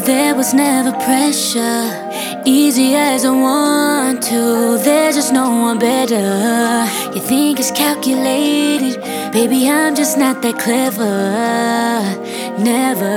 there was never pressure. Easy as I want to, there's just no one better. You think it's calculated, baby, I'm just not that clever. Never.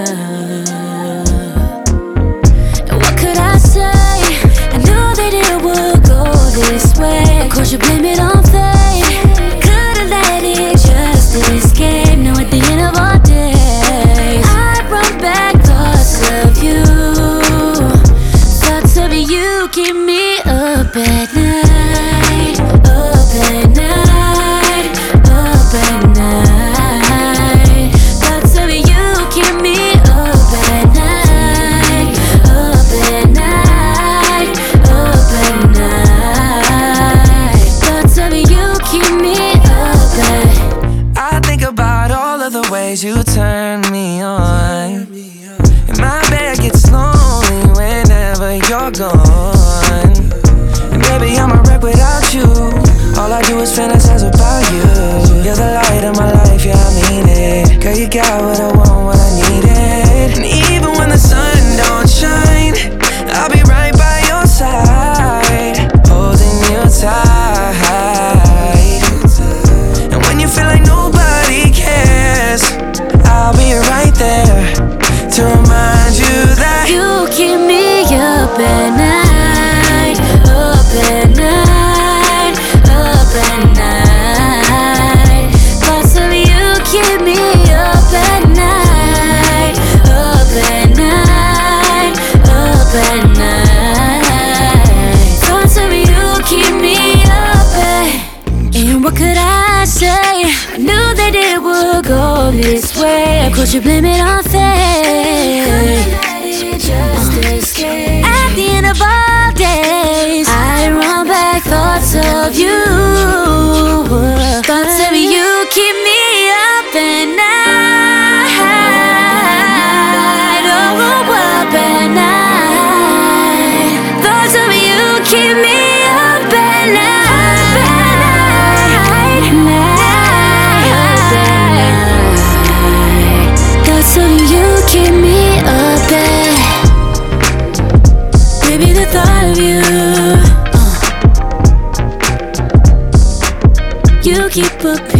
And what could I say? I knew that it would go this way. Of course you blame it on fate. Could've let it just escape. Now at the end of our days, I run back thoughts of you. Thoughts of you keep me up at night. Up at night. Up at night. Thoughts of you keep me up at night. Up at night. Up at night. Thoughts of you keep me up at. I think about all of the ways you turn me on, and my bed gets lonely whenever you're gone. And baby, I'm a wreck without you. All I do is fantasize about you. You're the light of my life, yeah, I mean it. Girl, you got what I want, what I needed. And even when the sun don't shine, I'll be right by your side, holding you tight. And when you feel like nobody cares, I'll be right there to remind you that you keep me up at night. Up at night. Up at night. Thoughts of you keep me up at night. Up at night. Up at night. Thoughts of you keep me up at. And what could I say? I knew that it would go this way. Of course you blame it on fate. At the end of all days, I run back thoughts of you. Thoughts of you keep me up at night. Oh, up at night. Thoughts of you keep me up at night. Thoughts of you keep me up at. Baby, the thought of you, you keep up